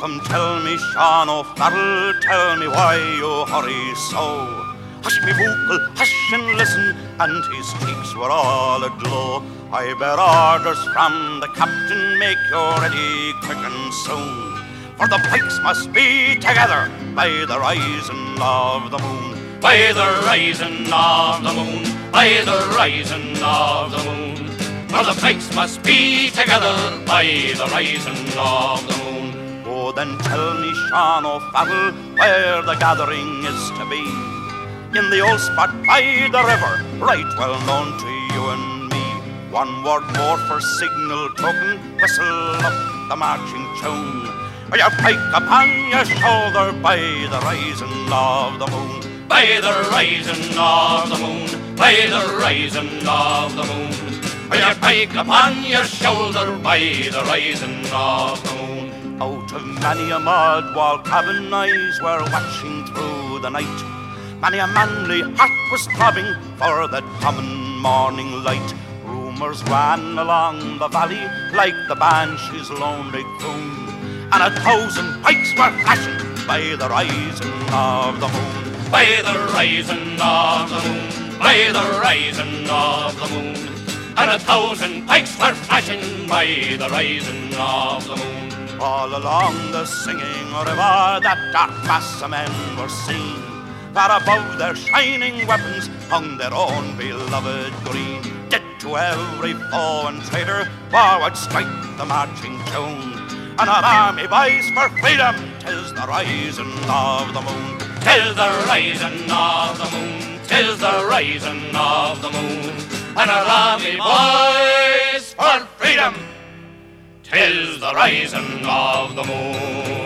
Come tell me, Sean O'Farrell, tell me why you hurry so. Hush me vocal, hush and listen, and his cheeks were all aglow. I bear orders from the captain, make you ready quick and soon. For the pikes must be together by the rising of the moon. By the rising of the moon, by the rising of the moon. For the pikes must be together by the rising of the moon. Oh, then tell me, Sean O'Farrell, where the gathering is to be. In the old spot by the river, right well known to you and me. One word more for signal token, whistle up the marching tune. With your pike upon your shoulder by the rising of the moon. By the rising of the moon, by the rising of the moon. With your pike upon your shoulder by the rising of the moon. Out of many a mud wall cabin eyes were watching through the night. Many a manly heart was throbbing for that coming morning light. Rumours ran along the valley like the banshee's lonely croon, and 1,000 pikes were flashing by the rising of the moon. By the rising of the moon, by the rising of the moon. And 1,000 pikes were flashing by the rising of the moon. All along the singing river that dark mass of men were seen. Far above their shining weapons hung their own beloved green. Dead to every foe and traitor, forward strike the marching tune. And our army boys for freedom, 'tis the rising of the moon. 'Tis the rising of the moon, 'tis the rising of the moon. And our army boys for freedom, 'tis the rising of the moon.